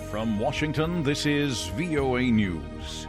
From Washington, this is VOA News.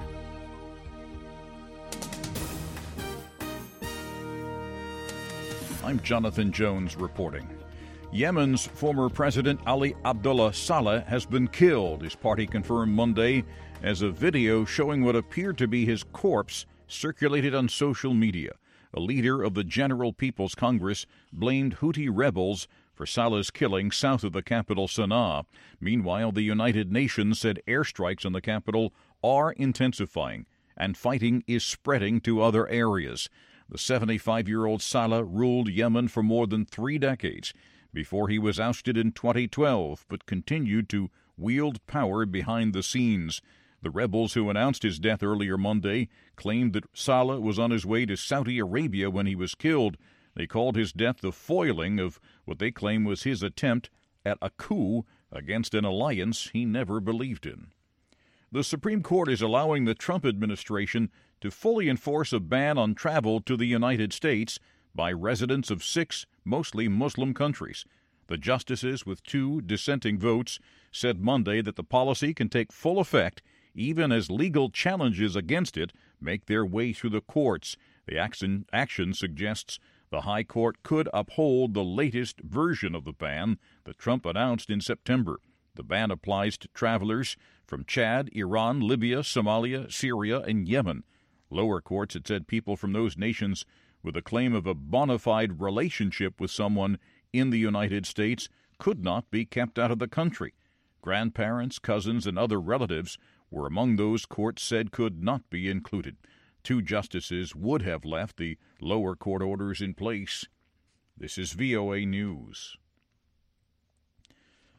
I'm Jonathan Jones reporting. Yemen's former president Ali Abdullah Saleh has been killed, his party confirmed Monday, as a video showing what appeared to be his corpse circulated on social media. A leader of the General People's Congress blamed Houthi rebels for Saleh's killing south of the capital, Sana'a. Meanwhile, the United Nations said airstrikes on the capital are intensifying and fighting is spreading to other areas. The 75-year-old Saleh ruled Yemen for more than 3 decades before he was ousted in 2012, but continued to wield power behind the scenes. The rebels who announced his death earlier Monday claimed that Saleh was on his way to Saudi Arabia when he was killed. They called his death the foiling of what they claim was his attempt at a coup against an alliance he never believed in. The Supreme Court is allowing the Trump administration to fully enforce a ban on travel to the United States by residents of 6 mostly Muslim countries. The justices, with 2 dissenting votes, said Monday that the policy can take full effect even as legal challenges against it make their way through the courts. The action suggests the High Court could uphold the latest version of the ban that Trump announced in September. The ban applies to travelers from Chad, Iran, Libya, Somalia, Syria, and Yemen. Lower courts had said people from those nations with a claim of a bona fide relationship with someone in the United States could not be kept out of the country. Grandparents, cousins, and other relatives were among those courts said could not be included. 2 justices would have left the lower court orders in place. This is VOA News.